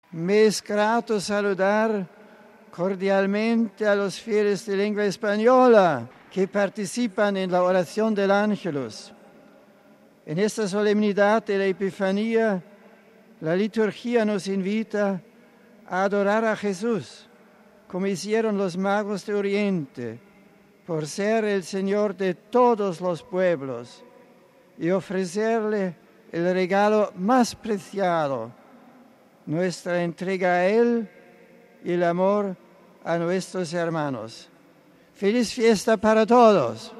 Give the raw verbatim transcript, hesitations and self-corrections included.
Me es grato saludar cordialmente a los fieles de lengua española que participan en la oración del Ángelus. En esta solemnidad de la Epifanía, la liturgia nos invita a adorar a Jesús, como hicieron los magos de Oriente, por ser el Señor de todos los pueblos, y ofrecerle el regalo más preciado, nuestra entrega a Él y el amor a nuestros hermanos. ¡Feliz fiesta para todos!